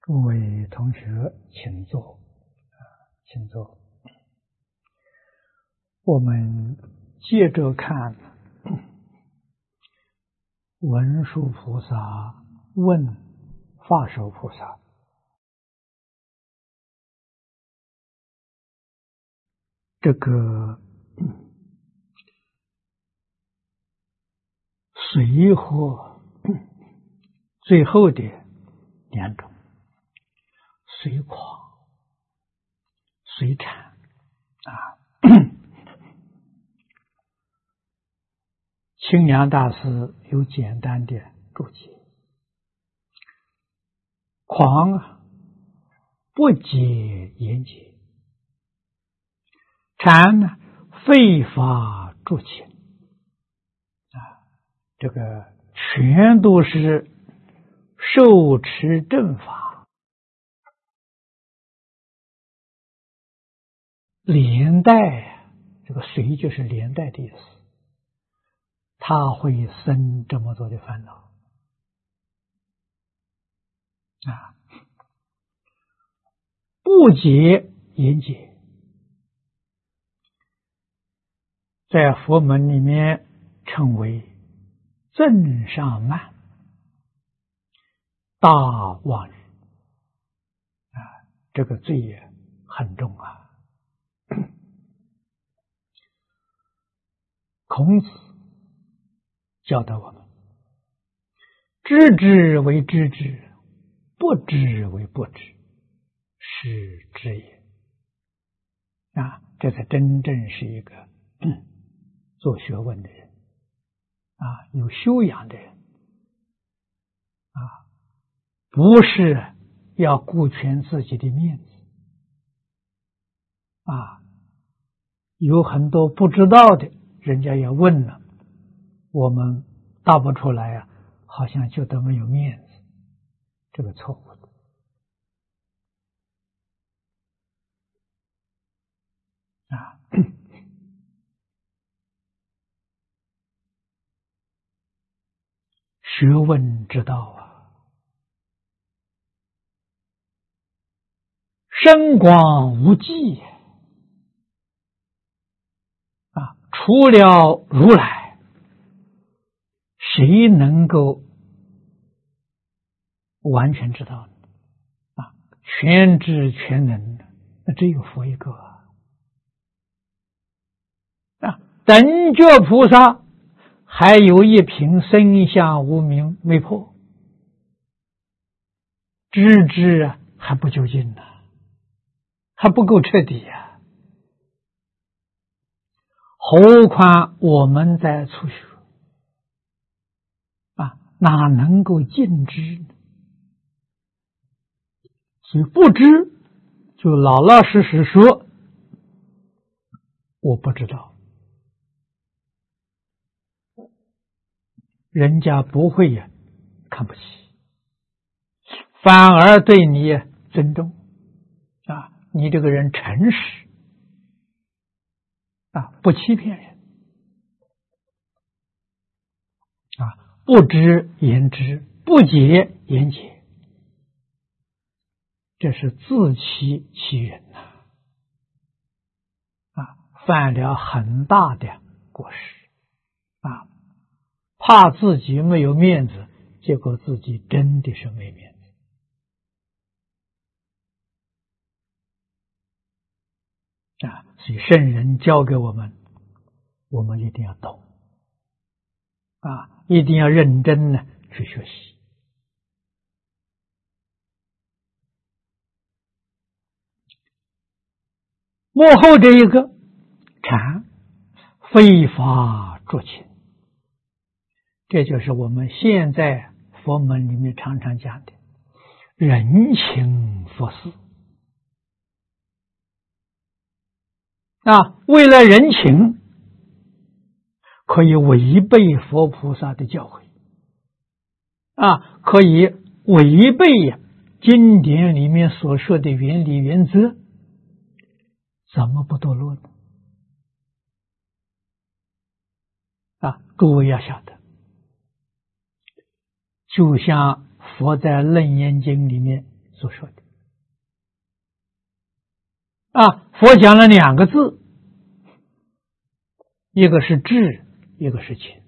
诸位同学，请坐，请坐。我们接着看文殊菩萨问法首菩萨，这个随和最后的两种，随狂、随禅清凉大师有简单的注解：狂不解言解，禅废法助情这个全都是受持正法，连带这个随就是连带的意思，他会生这么多的烦恼不解言解，在佛门里面称为正上慢，大妄语这个罪也很重孔子教导我们，知之为知之，不知为不知，是知也这才真正是一个做学问的人有修养的人不是要顾全自己的面子有很多不知道的，人家也问了，我们答不出来好像觉得没有面子，这个错误的学问之道深广无际除了如来，谁能够完全知道全知全能？那只有佛一个等觉菩萨还有一品生相无明未破，知之还不究竟还不够彻底何况我们在初学哪能够尽知呢？所以不知就老老实实说我不知道，人家不会看不起，反而对你尊重你这个人诚实不欺骗人不知言知，不解言解，这是自欺欺人犯了很大的过失怕自己没有面子，结果自己真的是没面子所以圣人教给我们，我们一定要懂一定要认真去学习。幕后这一个禅非法助情，这就是我们现在佛门里面常常讲的人情佛事为了人情可以违背佛菩萨的教诲可以违背经典里面所说的原理原则，怎么不堕落呢？诸位要晓得，就像佛在楞严经里面所说的。佛讲了2个字，一个是智，一个是情。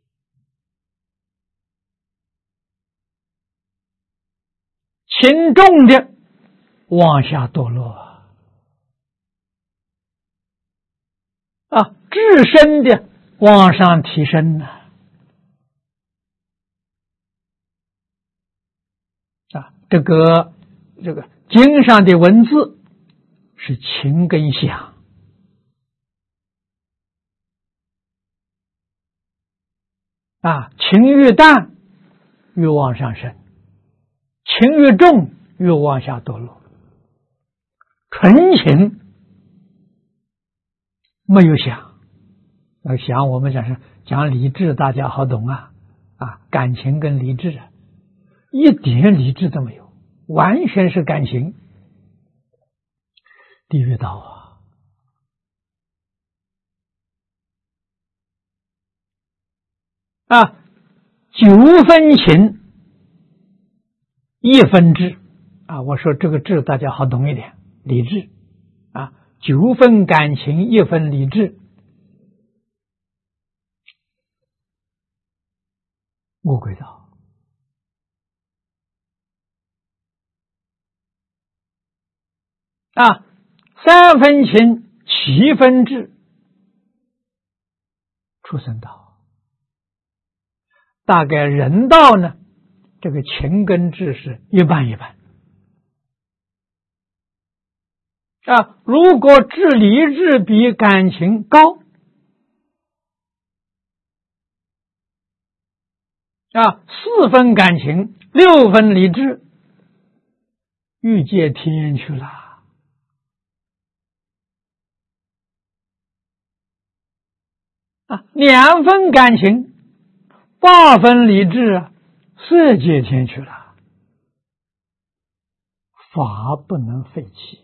情重的往下堕落，智深的往上提升呢。这个经上的文字是情跟想，情越淡越往上升，情越重越往下堕落。纯情没有想，想我们讲理智，大家好懂感情跟理智一点理智都没有，完全是感情。地狱道9分情1分智我说这个智大家好懂一点，理智9分感情1分理智，魔鬼道。3分情7分智，畜生道。大概人道呢，这个情跟智是一半一半。如果理智比感情高4分感情6分理智，欲界天去了。2分感情8分理智，色界天去了。法不能废弃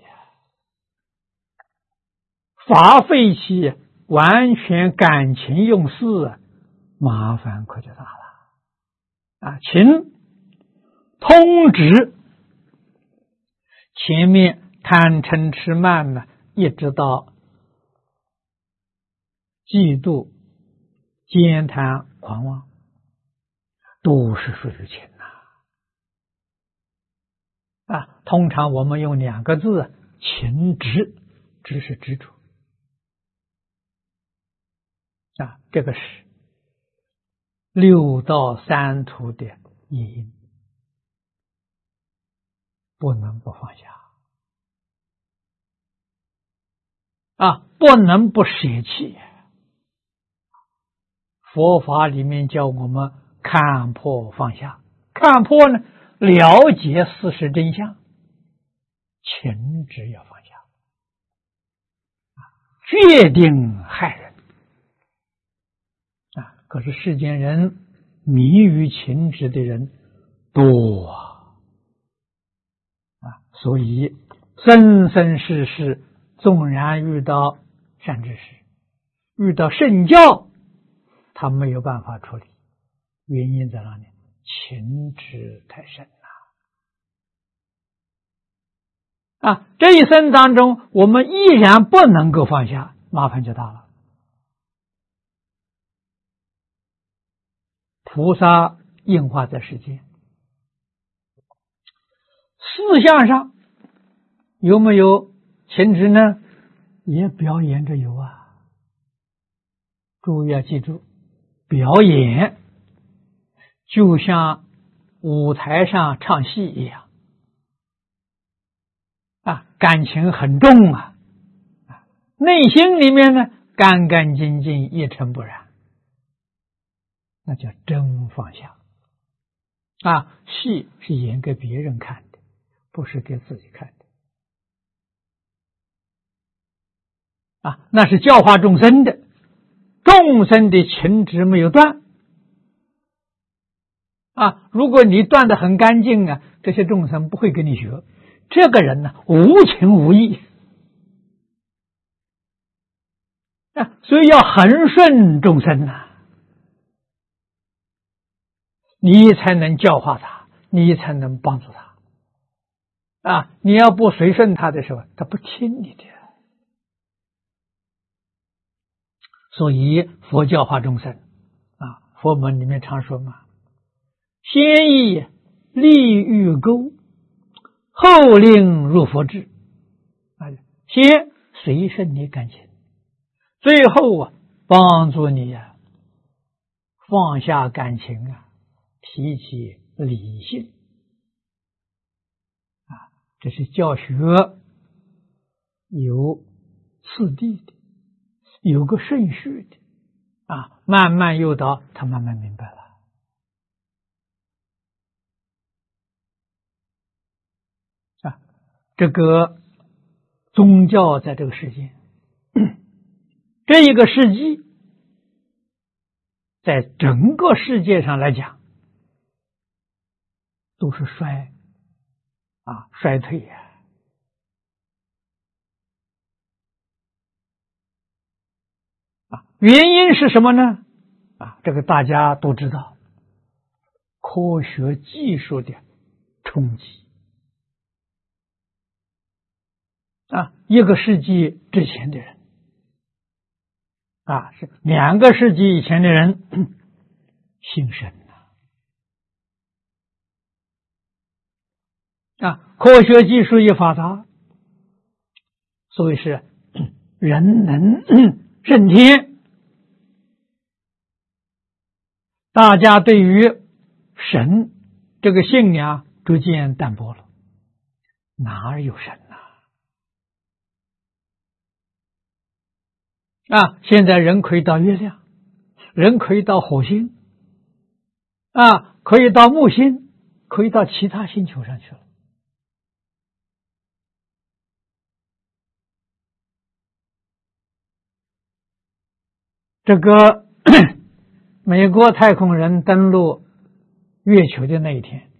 法废弃完全感情用事麻烦可就大了情通直，前面贪嗔痴慢呢，一直到嫉妒奸贪狂妄，都是属于情通常我们用2个字，情执，执是执着这个是6道3途的因，不能不放下不能不舍弃。佛法里面教我们看破放下，看破呢，了解事实真相，情执要放下，决定害人可是世间人迷于情执的人多所以生生世世纵然遇到善知识，遇到圣教，他没有办法处理，原因在哪里？情执太深了这一生当中我们依然不能够放下，麻烦就大了。菩萨应化在世间，思想上有没有情执呢？也表演着有诸位要记住，表演就像舞台上唱戏一样感情很重内心里面呢干干净净一尘不染，那叫真放下戏是演给别人看的，不是给自己看的那是教化众生的，众生的情执没有断如果你断得很干净这些众生不会跟你学。这个人呢无情无义所以要恒顺众生你才能教化他，你才能帮助他啊，你要不随顺他的时候，他不听你的。所以佛教化众生啊，佛门里面常说嘛，先以利欲钩，后令入佛智。啊，先随顺你感情，最后啊帮助你啊放下感情啊，提起理性啊，这是教学有次第的，有个顺序的啊，慢慢诱导他慢慢明白了啊。这个宗教在这个世界，这一个世纪，在整个世界上来讲，都是衰退呀。原因是什么呢？这个大家都知道，科学技术的冲击一个世纪之前的人是2个世纪以前的人信神科学技术一发达，所以是人能胜天，大家对于神这个信仰逐渐淡薄了，哪有神现在人可以到月亮，人可以到火星可以到木星，可以到其他星球上去了。这个美国太空人登陆月球的那一天，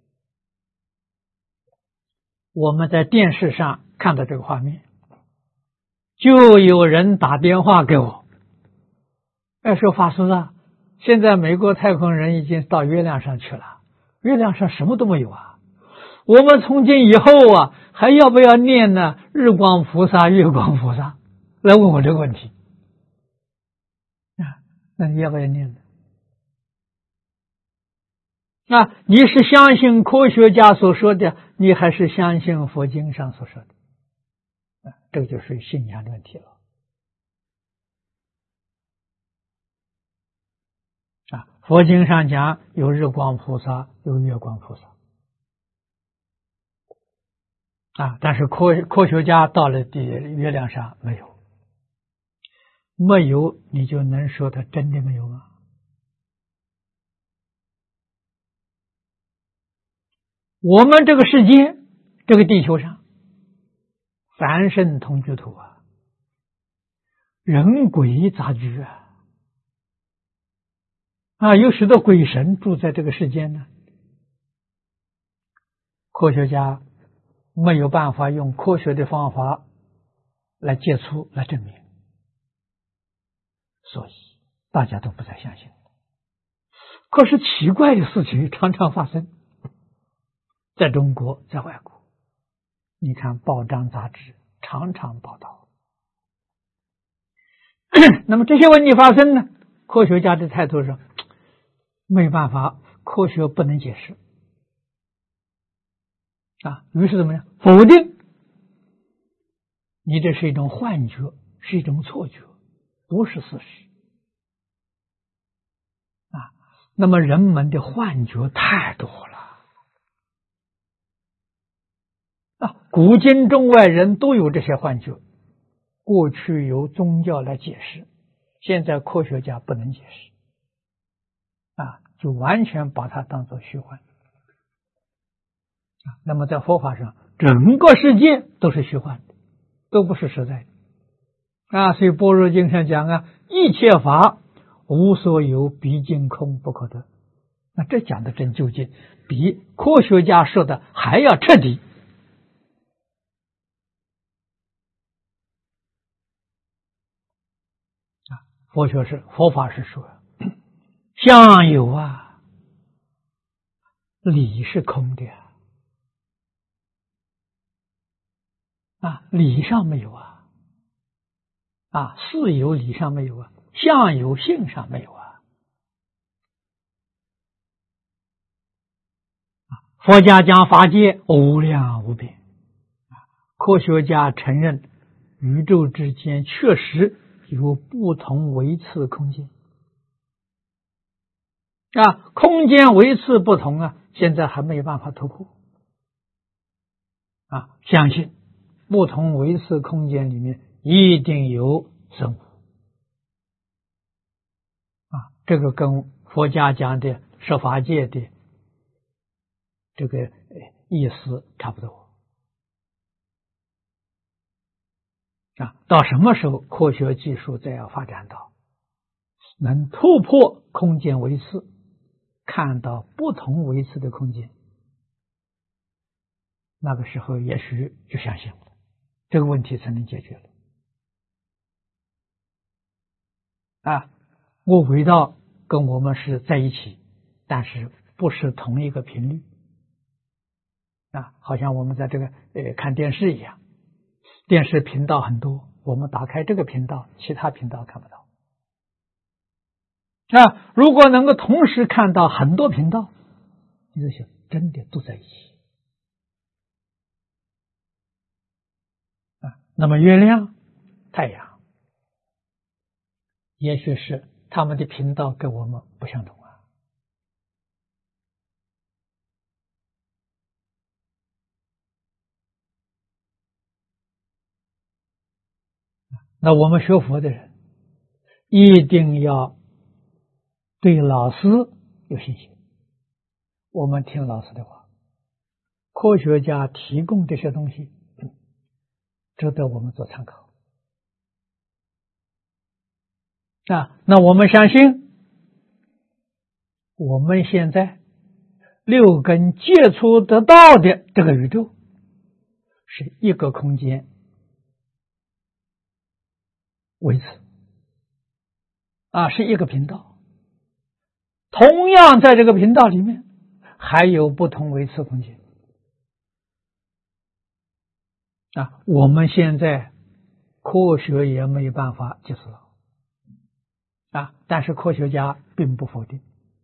我们在电视上看到这个画面，就有人打电话给我，说法师现在美国太空人已经到月亮上去了，月亮上什么都没有我们从今以后还要不要念呢日光菩萨月光菩萨，来问我这个问题那你要不要念呢？你是相信科学家所说的，你还是相信佛经上所说的？这个就是信仰的问题了佛经上讲有日光菩萨，有月光菩萨但是科学家到了月亮上没有，没有你就能说它真的没有吗？我们这个世界，这个地球上，凡圣同居土人鬼杂居有许多鬼神住在这个世间呢。科学家没有办法用科学的方法来接触来证明，所以大家都不再相信。可是奇怪的事情常常发生，在中国，在外国，你看报章杂志常常报道那么这些问题发生呢，科学家的态度上没办法，科学不能解释于是怎么样？否定，你这是一种幻觉，是一种错觉，不是事实那么人们的幻觉太多了古今中外人都有这些幻觉，过去由宗教来解释，现在科学家不能解释就完全把它当作虚幻那么在佛法上，整个世界都是虚幻的，都不是实在的所以般若经上讲一切法无所有，毕竟空不可得。那这讲的真究竟，比科学家说的还要彻底佛法是说相有理是空的理上没有事有理上没有相有性上没有佛家讲法界无量无边，科学家承认宇宙之间确实有不同维次空间空间维次不同现在还没有办法突破相信不同维次空间里面一定有生物这个跟佛家讲的十法界的这个意思差不多到什么时候科学技术再要发展到能突破空间维次，看到不同维次的空间，那个时候也许就相信了，这个问题才能解决了我围道跟我们是在一起，但是不是同一个频率好像我们在这个看电视一样，电视频道很多，我们打开这个频道，其他频道看不到如果能够同时看到很多频道，你就想真的都在一起那么月亮、太阳也许是他们的频道跟我们不相同那我们学佛的人一定要对老师有信心，我们听老师的话，科学家提供这些东西值得我们做参考那我们相信我们现在六根接触得到的这个宇宙是一个空间维次是一个频道，同样在这个频道里面还有不同维次空间我们现在科学也没有办法解释但是科学家并不否定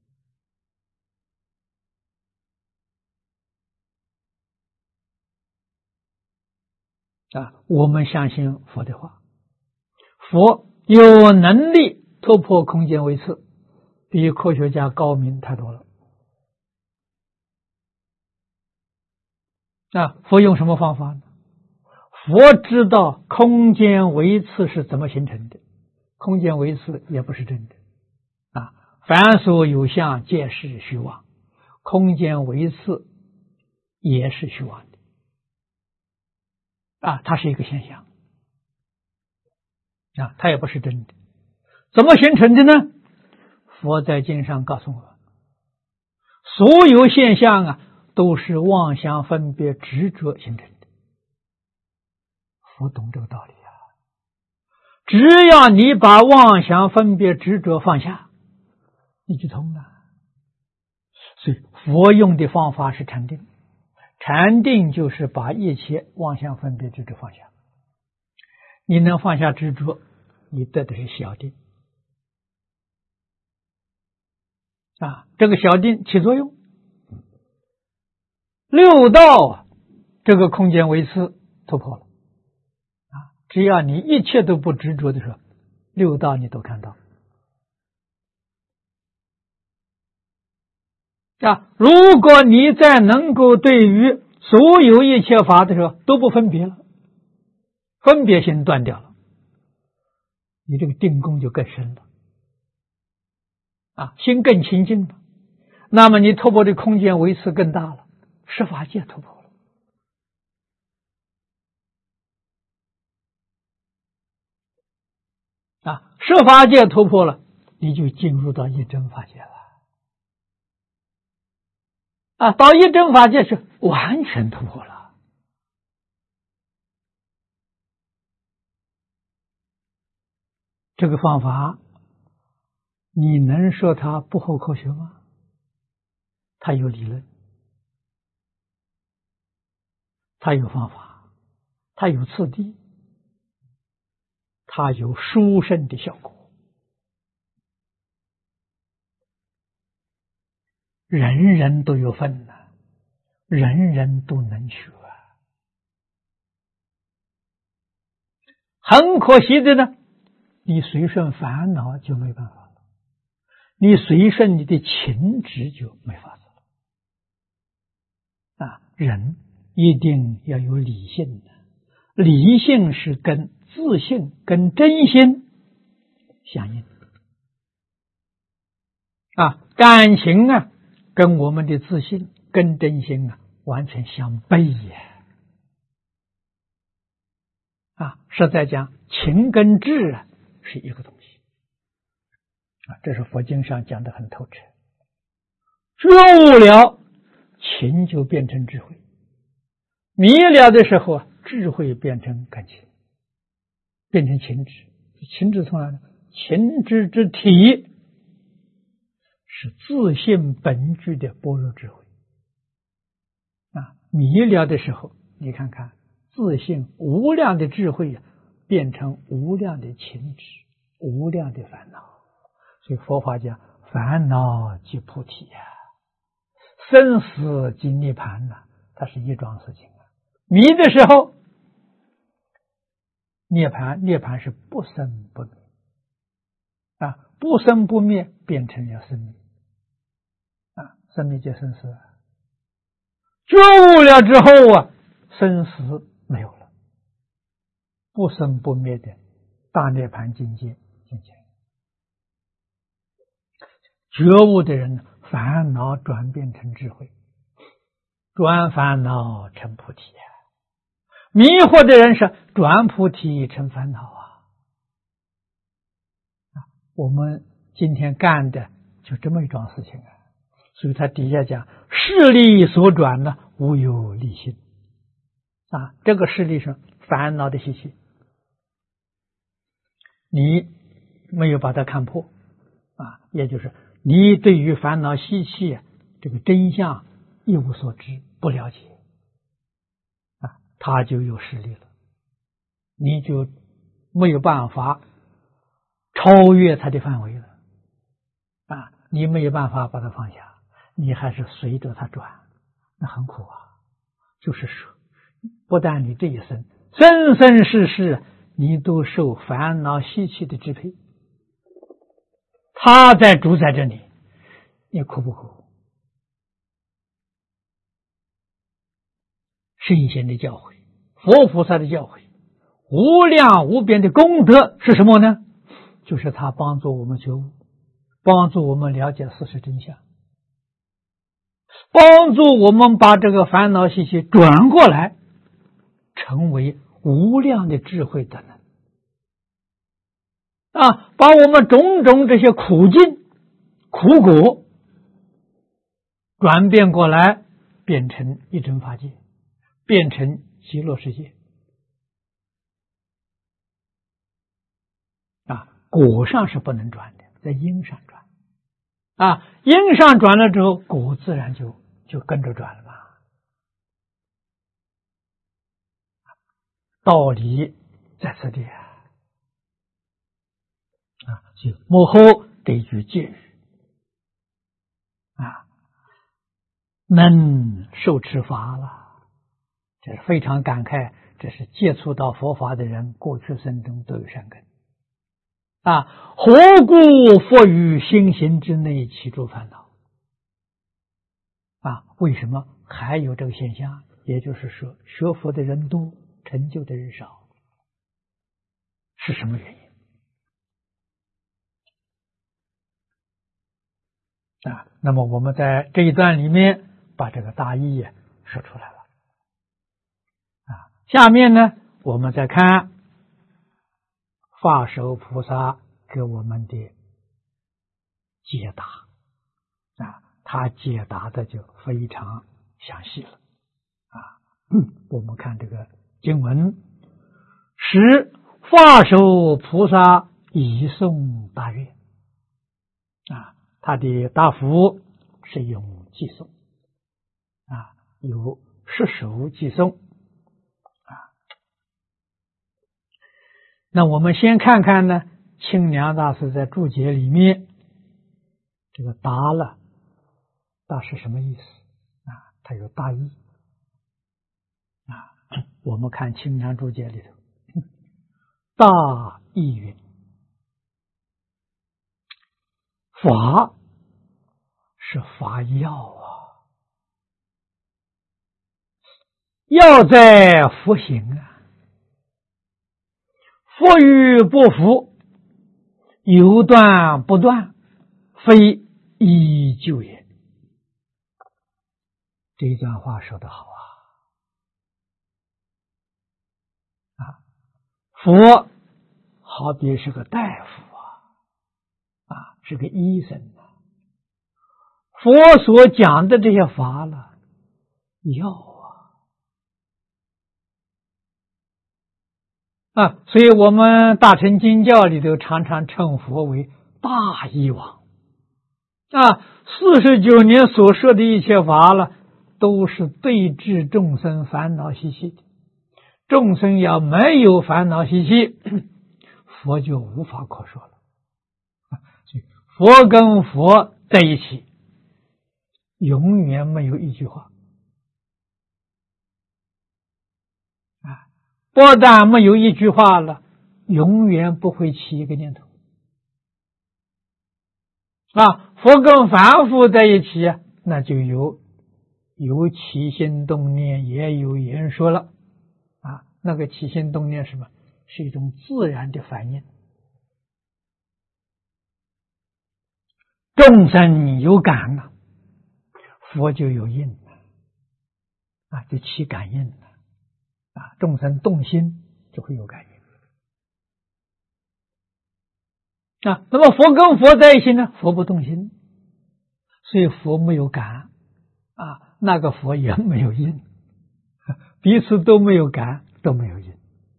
我们相信佛的话，佛有能力突破空间维次，比科学家高明太多了佛用什么方法呢？佛知道空间维次是怎么形成的，空间维次也不是真的凡所有相皆是虚妄，空间维次也是虚妄的它是一个现象它也不是真的。怎么形成的呢？佛在经上告诉我们，所有现象都是妄想分别执着形成的。佛懂这个道理只要你把妄想分别执着放下，你就通了。所以佛用的方法是禅定，禅定就是把一切妄想分别执着放下。你能放下执着，你得的是小定这个小定起作用，六道这个空间维次突破了只要你一切都不执着的时候，六道你都看到如果你再能够对于所有一切法的时候都不分别了，分别心断掉了，你这个定功就更深了心更清净了，那么你突破的空间维次更大了，十法界突破了十法界突破了，你就进入到一真法界了到一真法界是完全突破了这个方法你能说它不后科学吗？它有理论，它有方法， 它有次第，它有殊胜的效果。人人都有份呐，人人都能学。很可惜的呢，你随顺烦恼就没办法了，你随顺你的情执就没法子了。人一定要有理性的，理性是跟自信、跟真心相应感情跟我们的自信、跟真心完全相悖也。实在讲，情跟智是一个东西这是佛经上讲的很透彻。觉悟了，情就变成智慧；迷了的时候智慧变成感情，变成情执。情执从哪呢？情执之体是自性本具的般若智慧迷了的时候，你看看自性无量的智慧变成无量的情执，无量的烦恼。所以佛法讲烦恼即菩提生死即涅槃它是一桩事情迷的时候，涅槃是不生不灭不生不灭变成了生灭生灭即生死觉悟了之后生死没有了，不生不灭的大涅槃境界现前。觉悟的人，烦恼转变成智慧，转烦恼成菩提迷惑的人是转菩提成烦恼我们今天干的就这么一桩事情所以他底下讲势力所转无有力心这个势力是烦恼的习气，你没有把它看破也就是你对于烦恼习气这个真相一无所知，不了解它就有势力了，你就没有办法超越它的范围了你没有办法把它放下，你还是随着它转，那很苦就是说不但你这一生生生世世你都受烦恼习气的支配，它在主宰着你，你苦不苦？圣贤的教诲，佛菩萨的教诲，无量无边的功德是什么呢？就是他帮助我们觉悟，帮助我们了解事实真相，帮助我们把这个烦恼习气转过来，成为无量的智慧的能把我们种种这些苦境苦果转变过来，变成一真法界，变成极乐世界果上是不能转的，在因上转因上转了之后，果自然就跟着转了嘛。道理在此地所以幕后得具戒语能受持法了，这是非常感慨，这是接触到佛法的人过去生中都有善根何故佛于心行之内起诸烦恼为什么还有这个现象？也就是说学佛的人多，成就的人少，是什么原因那么我们在这一段里面把这个大意说出来了下面呢我们再看法首菩萨给我们的解答他解答的就非常详细了我们看这个经文，使法首菩萨以诵大愿他的答复是用偈颂有10首偈颂那我们先看看呢，清凉大师在注解里面这个达了，大是什么意思啊？它有大意啊。我们看清凉注解里头，大意云：法是法药啊，药在服行啊，服与不服，有断不断，非依旧也。这一段话说得好啊！佛好比是个大夫啊，是个医生啊。佛所讲的这些法了，药啊，所以我们大乘经教里头常常称佛为大医王啊。49年所说的一切法了，都是对治众生烦恼习气的。众生要没有烦恼习气，佛就无法可说了。所以佛跟佛在一起，永远没有一句话啊！不但没有一句话了，永远不会起一个念头啊！佛跟凡夫在一起啊，那就有起心动念，也有言说了啊。那个起心动念是什么？是一种自然的反应。众生有感了，佛就有应了啊，就起感应了啊。众生动心就会有感应啊。那么佛跟佛在一起呢，佛不动心，所以佛没有感啊，那个佛也没有应，彼此都没有感，都没有应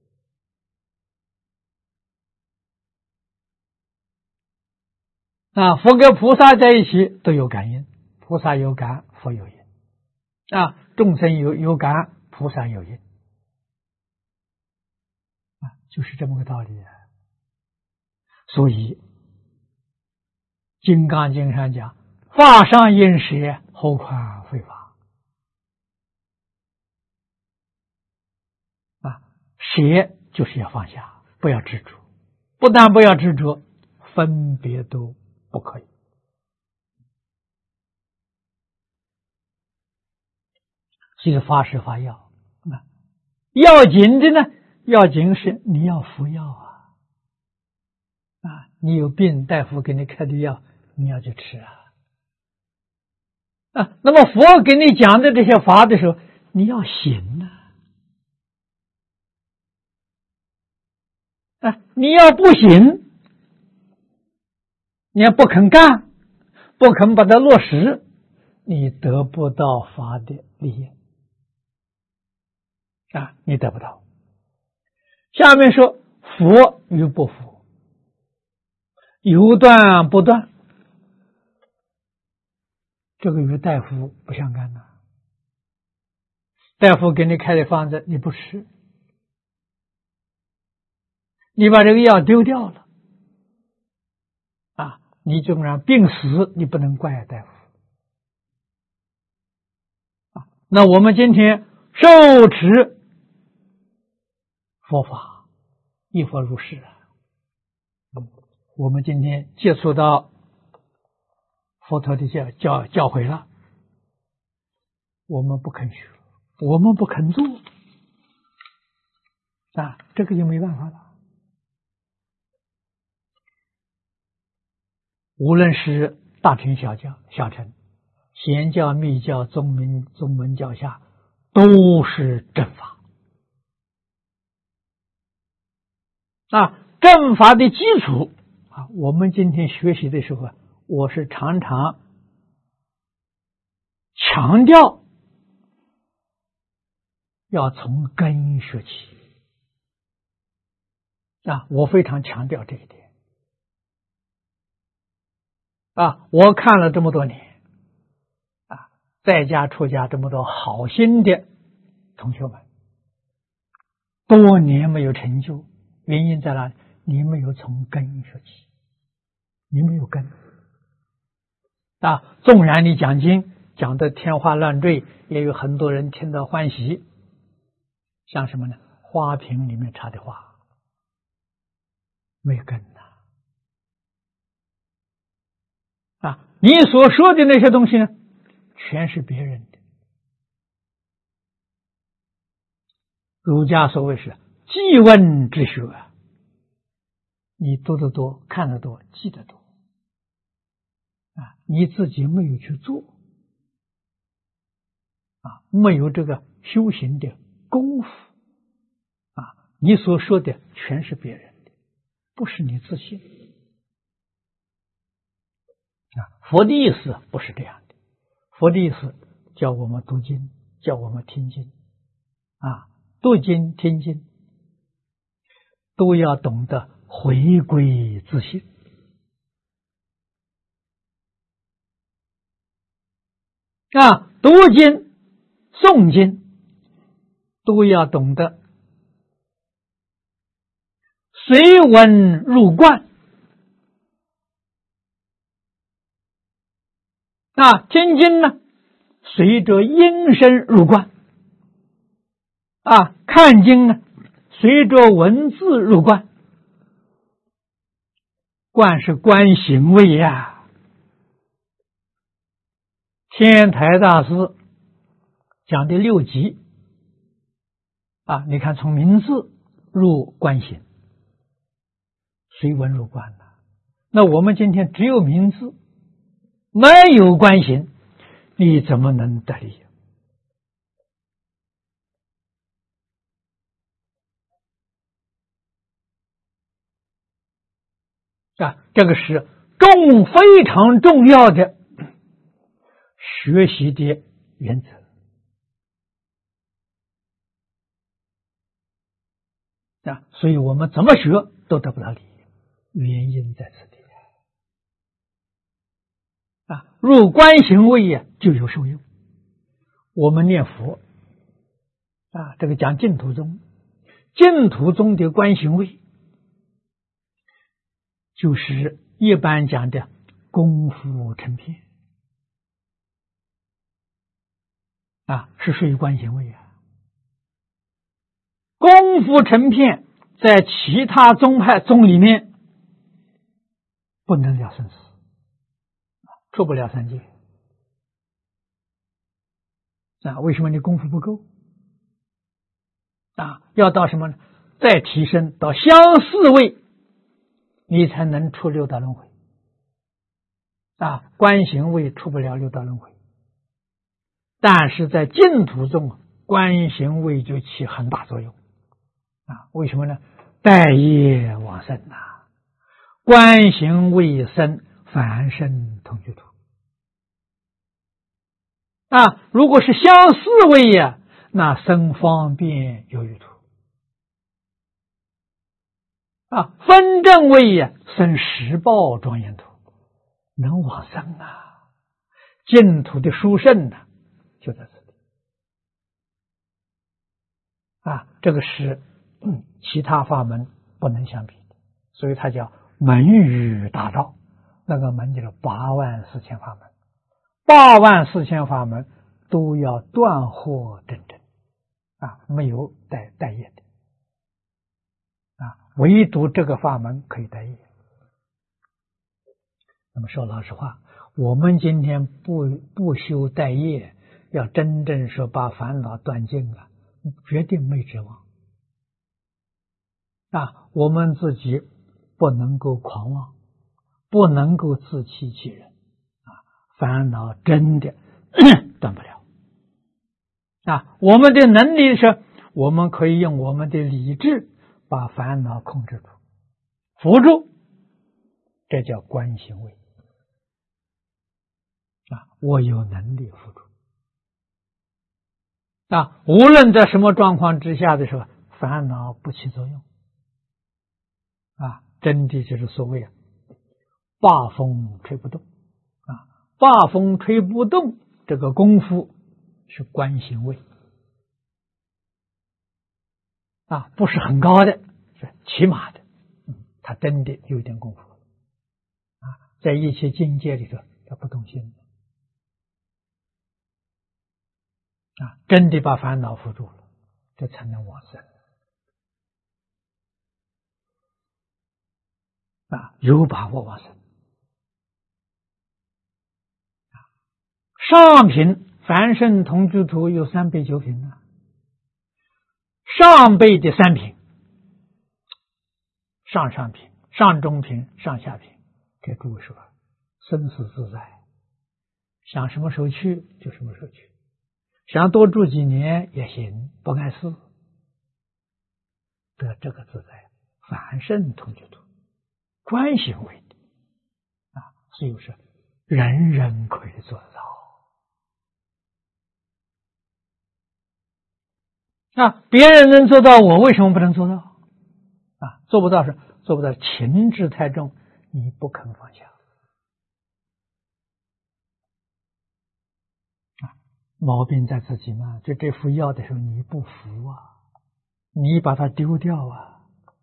啊。佛跟菩萨在一起都有感应，菩萨有感，佛有应啊。众生有感，菩萨有应啊，就是这么个道理啊。所以《金刚经》上讲，法上应舍，何况非法啊。舍就是要放下，不要执着，不但不要执着，分别都不可以。所以法是法药啊。要紧的呢，要紧是你要服药啊，你有病，大夫给你开的药，你要去吃啊。那么佛给你讲的这些法的时候，你要行啊，你要不行，你要不肯干，不肯把它落实，你得不到法的利益啊，你得不到。下面说服与不服，有断不断，这个与大夫不相干呐。大夫给你开的方子你不吃，你把这个药丢掉了啊，你纵然病死，你不能怪大夫啊。那我们今天受持佛法，依佛入世我们今天接触到佛陀的教诲了，我们不肯学，我们不肯做啊，这个就没办法了。无论是大乘小乘，显教密教宗门教下，都是正法啊。正法的基础啊，我们今天学习的时候，我是常常强调要从根学起啊，我非常强调这一点啊。我看了这么多年啊，在家出家这么多好心的同学们，多年没有成就， 原因在哪里？你没有从根说起，你没有根啊。纵然你讲经讲的天花乱坠，也有很多人听得欢喜。像什么呢？花瓶里面插的花，没有根啊！你所说的那些东西呢，全是别人的。儒家所谓是记问之学啊，你读得多，看得多，记得多啊，你自己没有去做啊，没有这个修行的功夫啊，你所说的全是别人的，不是你自信啊。佛的意思不是这样的，佛的意思叫我们读经，叫我们听经啊，读经听经都要懂得回归自信啊，读经诵经都要懂得随文入观啊，听经呢随着音声入观啊，看经呢随着文字入观，观是观行为呀。天台大师讲的六级啊，你看从名字入观行，随文入观了。那我们今天只有名字，没有观行，你怎么能得力啊？这个是非常重要的学习的原则啊，所以我们怎么学都得不到利益，原因在此地啊。入观行位呀，就有受用。我们念佛啊，这个讲净土宗，净土宗的观行位就是一般讲的功夫成片啊，是属于观行位啊。功夫成片在其他宗派宗里面不能了生死，出不了三界啊。为什么？你功夫不够啊，要到什么呢？再提升到相似位，你才能出六道轮回啊。观行位出不了六道轮回，但是在净土中观行位就起很大作用啊。为什么呢？带业往生啊，观行位生，凡圣同居土啊。如果是相似位呀，那生方便有余土啊。分正位呀，生实报庄严土，能往生啊。净土的殊胜呢，就在这里啊。这个是其他法门不能相比的，所以它叫门语大道。那个门就是84000法门，84000法门都要断惑真正啊，没有带业的啊，唯独这个法门可以带业。那么说老实话，我们今天不修带业，要真正说把烦恼断尽了，决定没指望啊。我们自己不能够狂妄，不能够自欺欺人啊，烦恼真的断不了啊。我们的能力是，我们可以用我们的理智把烦恼控制住、扶住，这叫观行位啊。我有能力扶住啊，无论在什么状况之下的时候，烦恼不起作用啊。真的就是所谓罢风吹不动啊，罢风吹不动这个功夫是观行位啊，不是很高的，是起码的，他真的有点功夫啊，在一切境界里头，他不动心啊，真的把烦恼扶住了，这才能往生啊，有把握往生。上品凡圣同居土有3辈9品啊，上辈的3品，上品、上中品、上下品，给诸位说，生死自在，想什么时候去就什么时候去，想多住几年也行，不碍事，得这个自在。凡圣同居土，观行为的啊，所以说人人可以做得到啊，别人能做到，我为什么不能做到啊？做不到是做不到，情志太重，你不肯放下啊，毛病在自己嘛。这副药的时候你不服啊，你把它丢掉啊。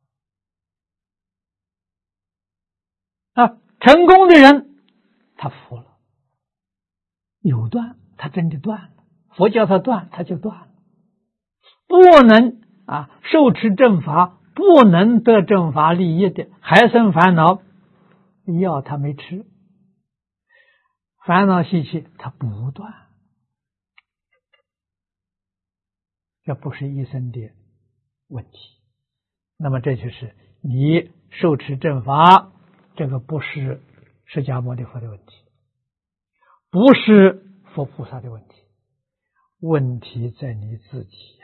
成功的人他服了，有断他真的断了，佛教他断他就断了。不能受持正法，不能得正法利益的，还生烦恼，药他没吃，烦恼习气他不断，这不是一生的问题。那么这就是你受持正法，这个不是释迦牟尼佛的问题，不是佛菩萨的问题，问题在你自己呀。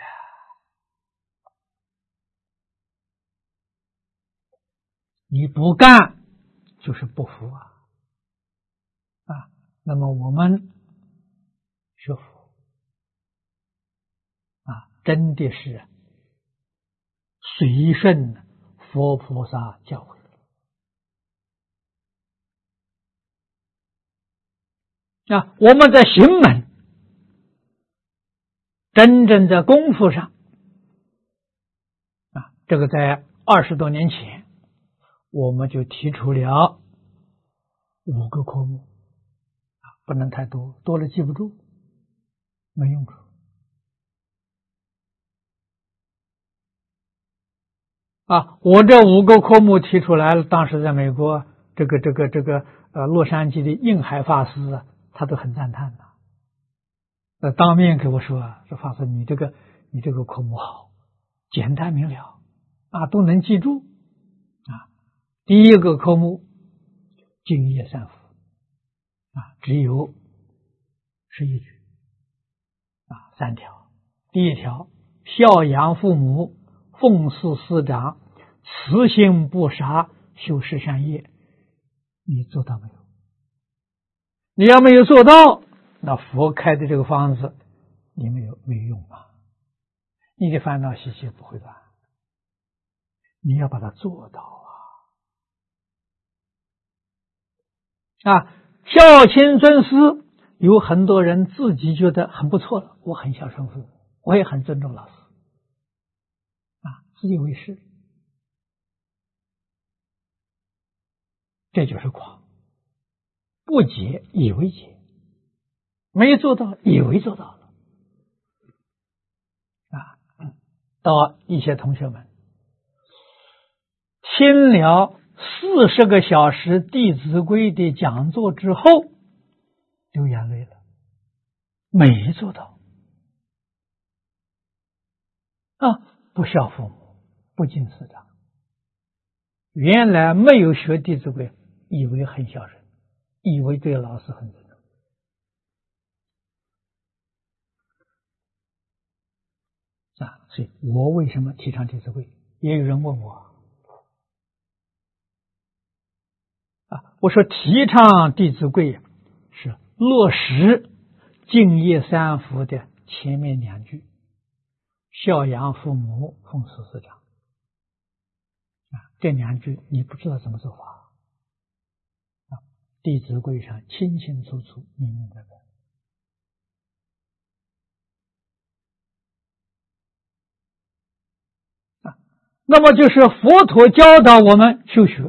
你不干就是不服啊！那么我们学佛真的是随顺佛菩萨教诲我们在行门真正在功夫上这个在20多年前我们就提出了5个科目不能太多，多了记不住，没用处我这5个科目提出来了，当时在美国洛杉矶的印海法师他都很赞叹当面给我说说法师你这个科目好，简单明了都能记住第一个科目净业三福只有11句3条。第1条，孝养父母，奉事师长，慈心不杀，修十善业，你做到没有？你要没有做到，那佛开的这个方子你没有用你的烦恼习气不会断，你要把它做到孝亲尊师，有很多人自己觉得很不错了，我很孝顺父母，我也很尊重老师自以为是，这就是狂，不解以为解，没做到以为做到了到一些同学们听了40个小时《弟子规》的讲座之后流眼泪了，没做到不孝父母，不敬师长，原来没有学《弟子规》，以为很孝顺，以为对老师很尊重所以我为什么提倡《弟子规》？也有人问我我说提倡《弟子规》是落实敬业三福的前面2句，孝养父母，奉事师长这2句你不知道怎么做法弟子规上清清楚楚明明白白那么就是佛陀教导我们修学。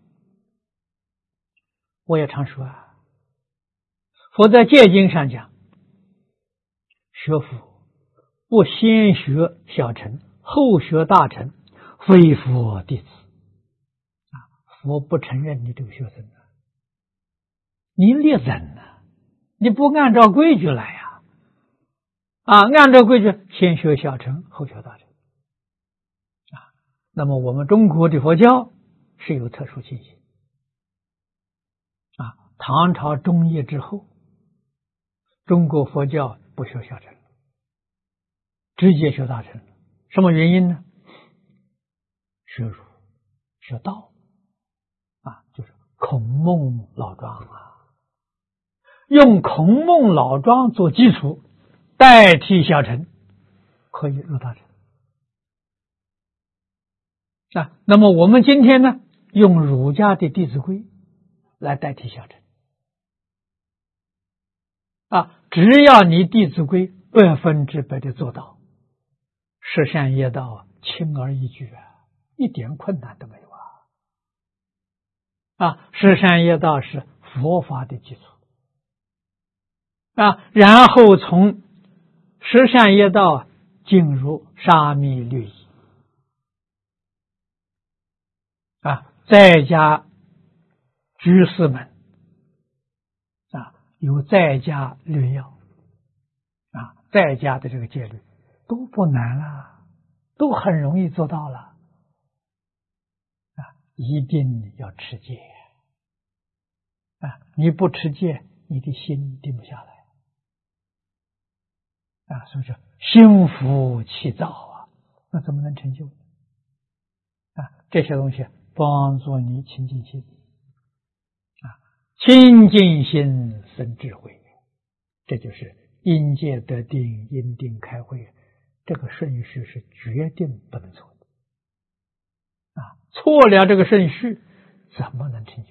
我也常说啊，佛在戒经上讲，学佛不先学小乘，后学大乘，非佛弟子。佛不承认你这个学生啊，你劣人啊，你不按照规矩来呀！按照规矩，先学小乘，后学大乘。那么我们中国的佛教是有特殊情形。唐朝中叶之后，中国佛教不学小乘，直接学大乘。什么原因呢？学儒、学道就是孔孟老庄用孔孟老庄做基础，代替小乘，可以入大乘。那么我们今天呢，用儒家的《弟子规》来代替小乘。只要你《弟子规》100%的做到，十善业道轻而易举一点困难都没有十善业道是佛法的基础然后从十善业道进入沙弥律仪在家居士们有在家律要在家的这个戒律都不难都很容易做到了一定要持戒你不持戒，你的心定不下来所以说心浮气躁那怎么能成就这些东西帮助你清净心清净心生智慧，这就是因戒得定，因定开慧，这个顺序是决定不能错的错了这个顺序怎么能成就？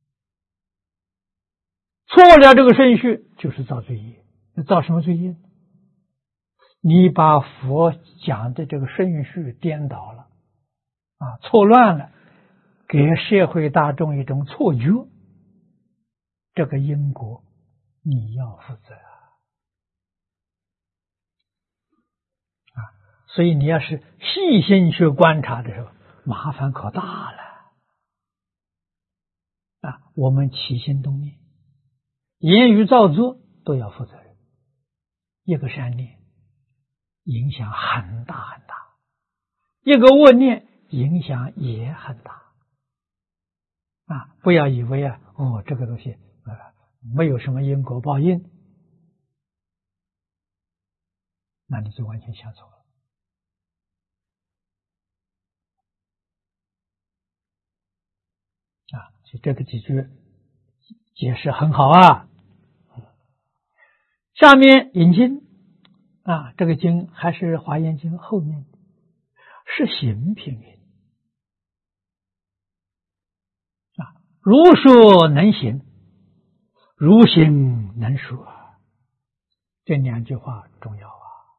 错了这个顺序就是造罪业。造什么罪业？你把佛讲的这个顺序颠倒了错乱了，给社会大众一种错觉，这个因果你要负责所以你要是细心去观察的时候，麻烦可大了我们起心动念、言语造作都要负责任，一个善念影响很大很大，一个恶念影响也很大不要以为这个东西没有什么因果报应，那你就完全想错了所以这个几句解释很好下面引经这个经还是华严经后面是行品云如说能行，如行能说，这两句话重要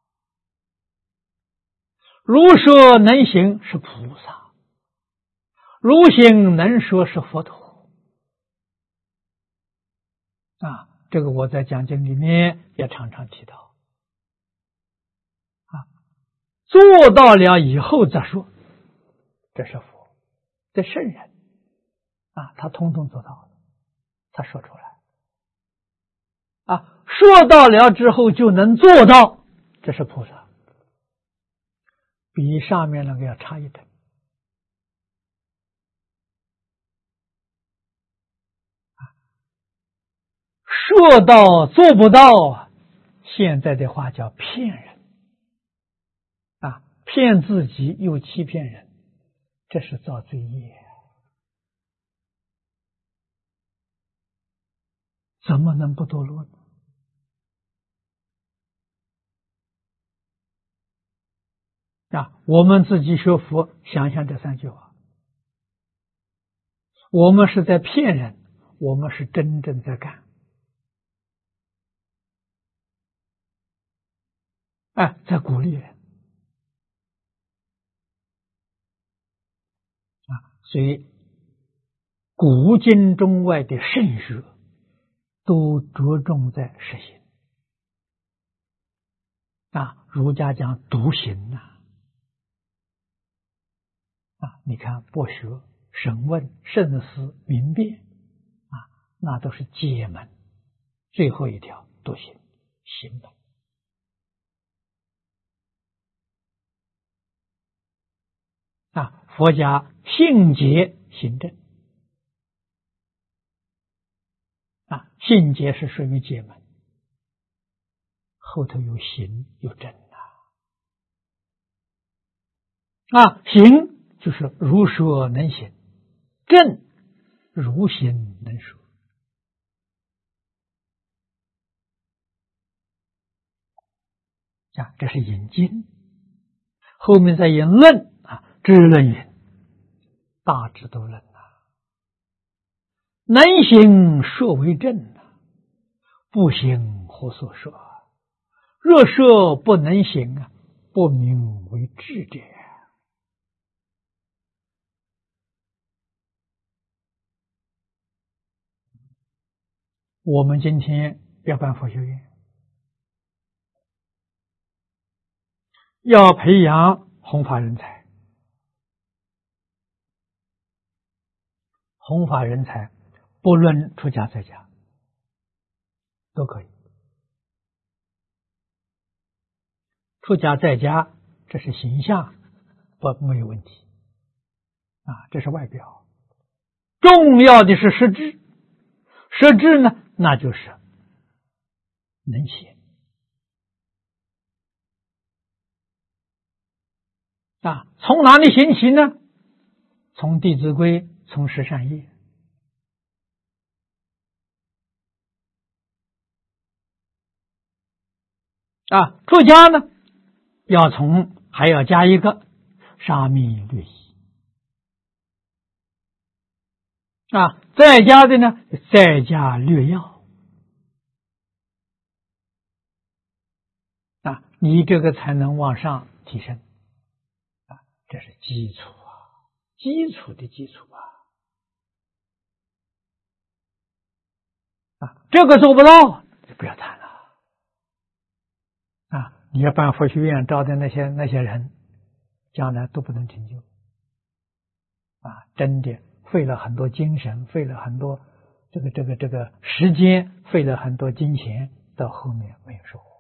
如说能行是菩萨，如行能说是佛陀这个我在讲经里面也常常提到做到了以后再说，这是佛，这圣人他通通做到了，他说出来说到了之后就能做到，这是菩萨，比上面那个要差一等说到做不到现在的话叫骗人骗自己又欺骗人，这是造罪业怎么能不堕落呢？我们自己学佛，想想这三句话，我们是在骗人，我们是真正在干在鼓励人所以古今中外的圣学都着重在实行儒家讲独行你看博学、审问、慎思、明辨那都是解门，最后一条独行，行门佛家信解行正信解是属于解门，后头有行有正行就是如说能行，正如行能说这是引经，后面再引论知论云：大智度论能行说为正不行何所说？若说不能行不名为智者。我们今天要办佛学院，要培养弘法人才，弘法人才不论出家在家都可以，出家在家这是形象没有问题这是外表，重要的是实质，实质呢那就是能行从哪里行起呢？从弟子规，从十善业出家呢还要加一个沙弥律仪在家的呢在家略要你这个才能往上提升这是基础基础的基础这个做不到就不要谈了你要办佛学院招的那些人将来都不能成就真的费了很多精神，费了很多这个时间，费了很多金钱，到后面没有收获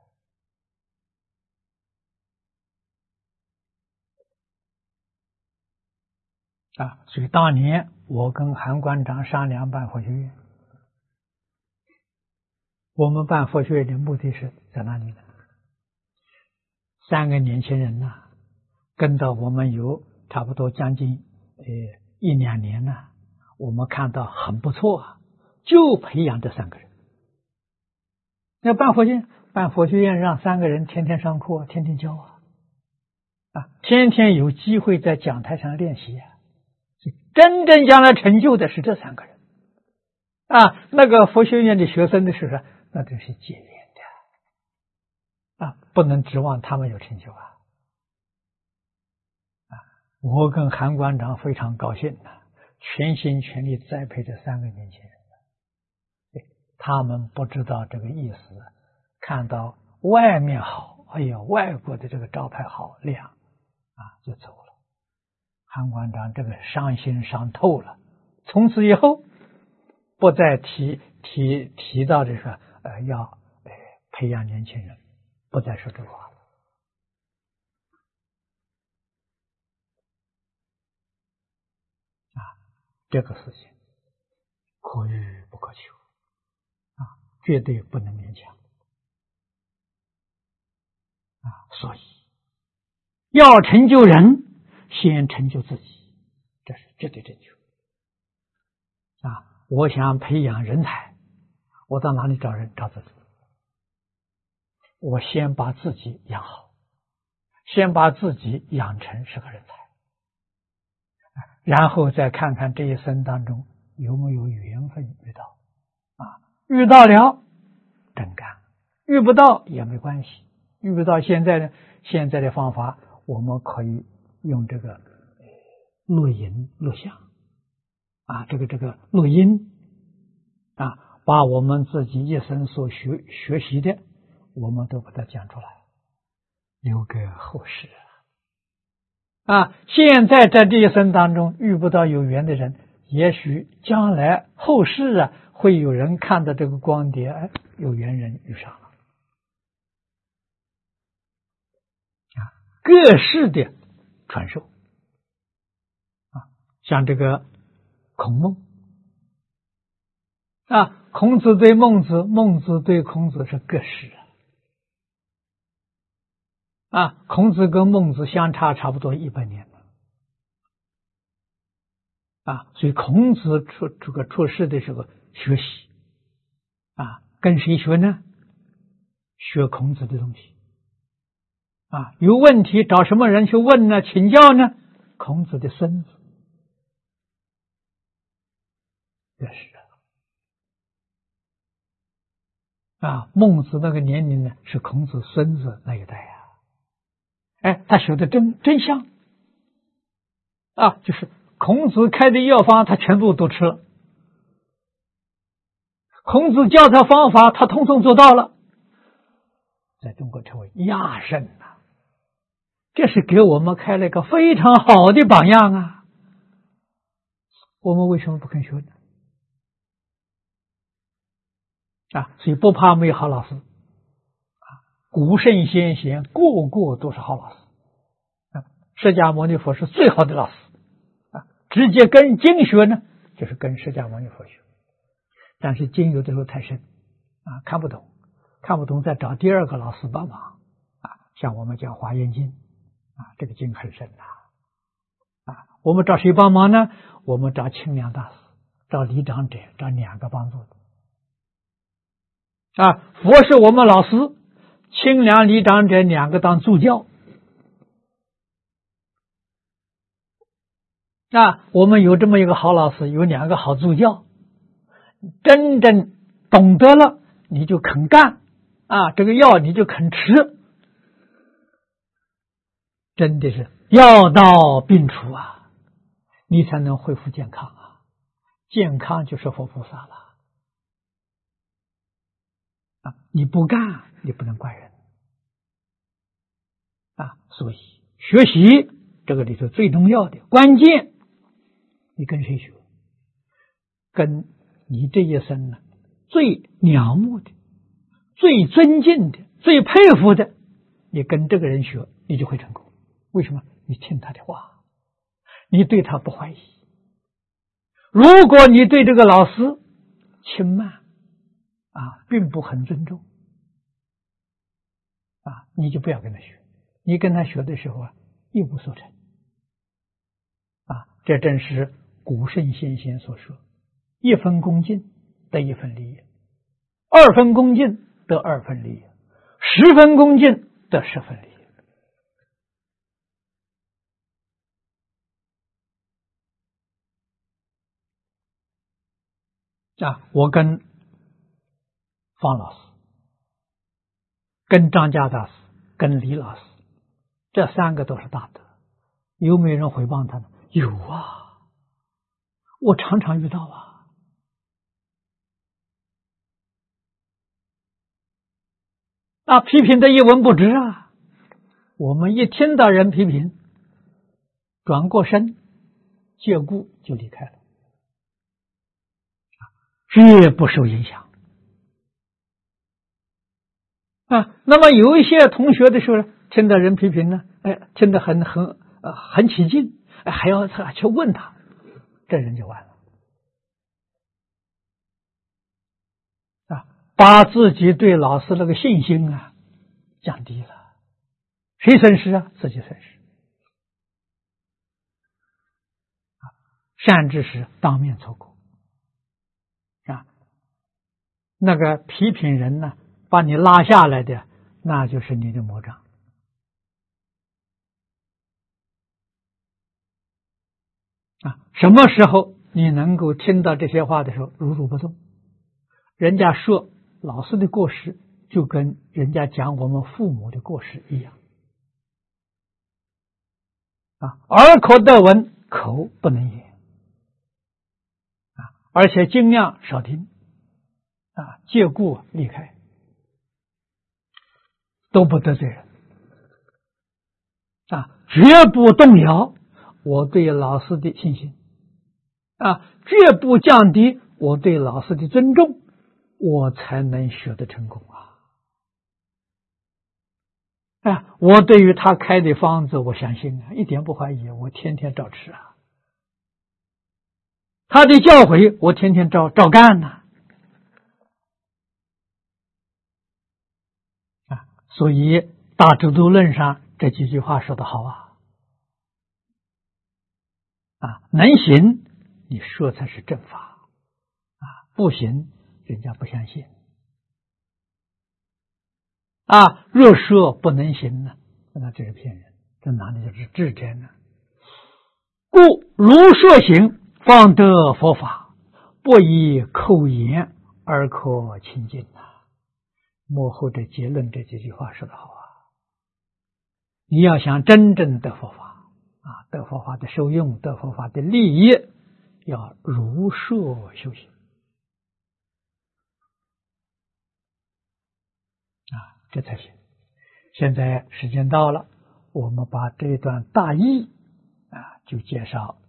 所以当年我跟韩馆长商量办佛学院，我们办佛学院的目的是在哪里呢？3个年轻人跟到我们有差不多将近1-2年我们看到很不错就培养这3个人。那办佛学院让3个人天天上课，天天教天天有机会在讲台上练习真正将来成就的是这3个人那个佛学院的学生的时候那都是结缘的不能指望他们有成就我跟韩馆长非常高兴全心全力栽培这3个年轻人他们不知道这个意思，看到外面好，哎呀，外国的这个招牌好亮就走了。韩馆长这个伤心伤透了，从此以后不再提到这个要培养年轻人，不再说这个话了这个事情可遇不可求绝对不能勉强所以要成就人，先成就自己，这是绝对正确我想培养人才，我到哪里找人？找自己。我先把自己养好，先把自己养成是个人才，然后再看看这一生当中有没有缘分遇到遇到了真干，遇不到也没关系。遇不到现在的方法，我们可以用这个录影录像这个录音把我们自己一生所学习的，我们都把它讲出来，留给后世现在在这一生当中遇不到有缘的人，也许将来后世会有人看到这个光碟，有缘人遇上了各式的传授像这个孔孟孔子对孟子，孟子对孔子是各式孔子跟孟子相差差不多100年所以孔子出世的时候学习跟谁学呢？学孔子的东西有问题找什么人去问呢？请教呢？孔子的孙子这是孟子那个年龄呢，是孔子孙子那一代他学的真像就是孔子开的药方他全部都吃了，孔子教他方法他统统做到了，在中国称为亚圣这是给我们开了一个非常好的榜样我们为什么不肯学呢？所以不怕没有好老师古圣先贤个个都是好老师释迦牟尼佛是最好的老师直接跟经学呢，就是跟释迦牟尼佛学，但是经有的时候太深看不懂再找第二个老师帮忙像我们讲华严经这个经很深我们找谁帮忙呢？我们找清凉大师，找李长者，找2个帮助的佛是我们老师，清凉李长者2个当助教我们有这么一个好老师，有2个好助教，真正懂得了你就肯干这个药你就肯吃，真的是药到病除你才能恢复健康健康就是佛菩萨了你不干你不能怪人所以学习这个里头最重要的关键，你跟谁学？跟你这一生最仰慕的、最尊敬的、最佩服的，你跟这个人学，你就会成功。为什么？你听他的话，你对他不怀疑。如果你对这个老师轻慢并不很尊重你就不要跟他学。你跟他学的时候一无所成这正是古圣先贤所说，1分恭敬得1分利益，2分恭敬得2分利益，10分恭敬得10分利益我跟方老师，跟张家大师，跟李老师，这3个都是大德，有没有人诽谤他们？有我常常遇到批评的一文不值我们一听到人批评，转过身借故就离开了绝不受影响那么有一些同学的时候听到人批评呢，听得很起劲，还要去问他，这人就完了把自己对老师那个信心降低了，谁损失自己损失善知识当面错过那个批评人呢，把你拉下来的，那就是你的魔障什么时候你能够听到这些话的时候如如不动？人家说老师的过失，就跟人家讲我们父母的过失一样耳可得闻，口不能言而且尽量少听啊，借故离开，都不得罪人啊，绝不动摇我对老师的信心啊，绝不降低我对老师的尊重，我才能学得成功啊！我对于他开的方子，我相信啊，一点不怀疑，我天天照吃啊。他的教诲，我天天照干呐啊！所以《大智度论》上这几句话说得好啊，能行你说才是正法啊，不行人家不相信啊。若说不能行呢，那这是骗人，这哪里就是智真呢？故如说行，方得佛法，不以口言而可亲近幕后的结论这几句话说得好你要想真正得佛法啊，得佛法的受用，得佛法的利益，要如说修行这才行。现在时间到了，我们把这段大意就介绍